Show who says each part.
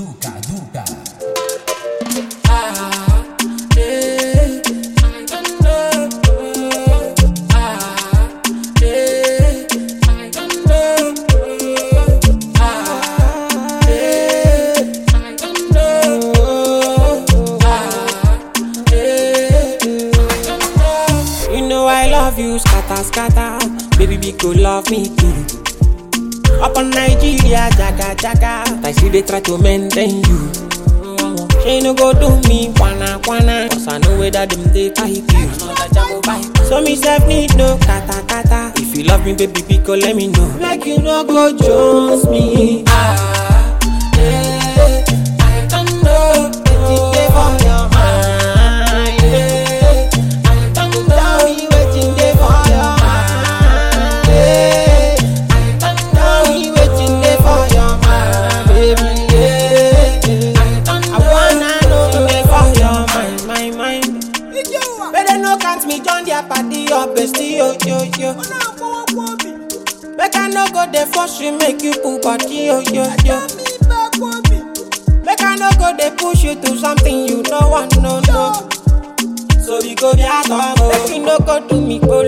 Speaker 1: Scatter, baby, be could love me too. Up on Nigeria, jaga. I see they try to maintain you. She no go do me, kwana. Cause I know where that them they fight you. So me self need no kata. If you love me, baby, be could let me know. Like you no go Jones me. I don't know. Waiting for your mind. I don't know you waiting there for your mind. I don't know you waiting there for your mind, baby. I wanna know you there for your mind. Better no count me join their party, your bestie, yo. Make I no go there force you, make you pull body, yo. Make I no go there push you to something you don't want, no. So we go be at home, make you no go do me, go